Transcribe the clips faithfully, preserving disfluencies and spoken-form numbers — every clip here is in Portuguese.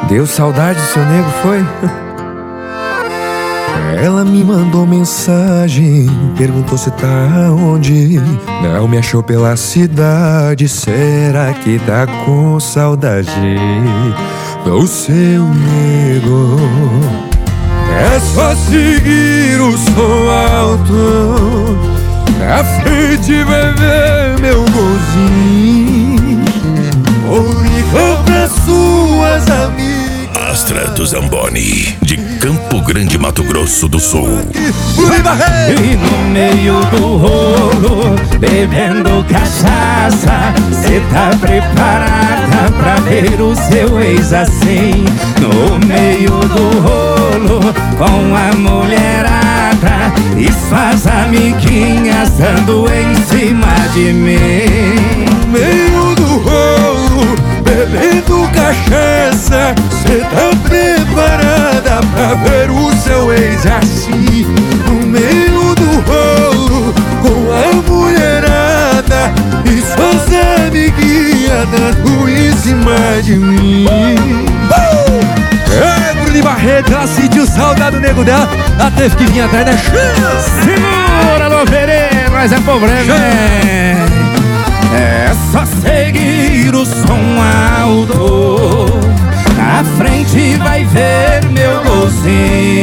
Deu saudade, seu nego, foi? Ela me mandou mensagem, perguntou se tá onde. Não me achou pela cidade, será que tá com saudade do seu nego? É só seguir o som alto, na frente vai ver meu golzinho. Ou ligou pra suas amigas. Astra do Zamboni, de Campo Grande, Mato Grosso do Sul. E no meio do rolo, bebendo cachaça, cê tá preparada pra ver o seu ex assim? No meio do rolo, com a mulherada e suas amiguinhas dando em cima de mim. No meio do rolo, bebendo cachaça, cê tá preparada pra ver o seu ex assim? No meio do rolo, com a mulherada e suas amiguinhas dando em cima de mim. uh! É, Bruno Barreto, ela sentiu saudade do nego dela, ela teve que vir atrás da chance. Segura, Luan Pereira, mas é problema, é. É só seguir o som alto, na frente vai ver meu golzinho.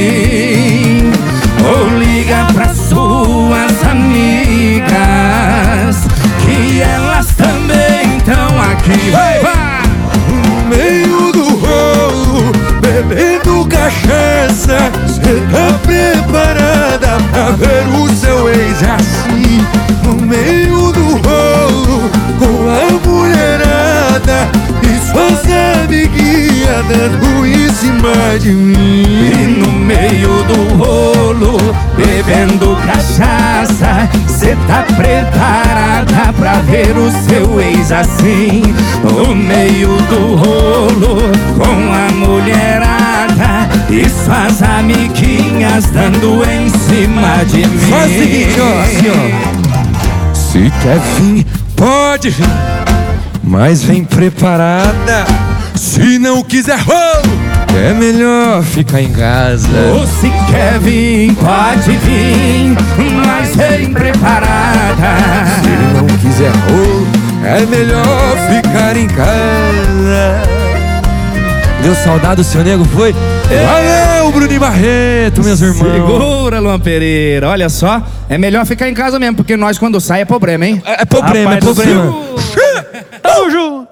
Ou liga pra suas amigas, que elas também estão aqui. Vai, vai! No meio do rolo, bebendo cachaça, cê tá preparada pra ver o seu ex assim? No meio do rolo, com a mulherada e suas amiguinhas dando em cima de mim. E no meio do rolo, bebendo cachaça, cê tá preparada pra ver o seu ex assim? No meio do rolo, com a mulherada e suas amiguinhas dando em cima de mim. Faz o seguinte, ó, assim, ó. Se quer vir, pode vir, mas vem preparada. Se não quiser rolo, é melhor ficar em casa. Ou se quer vir, pode vir, mas vem preparada. Se não quiser rolo, é melhor ficar em casa. Deu saudade do seu nego, foi? Valeu, Bruno Barreto, meus irmãos. Segura, Luan Pereira. Olha só, é melhor ficar em casa mesmo, porque nós quando sai é problema, hein? É, é problema, Rapaz é problema. Tamo junto.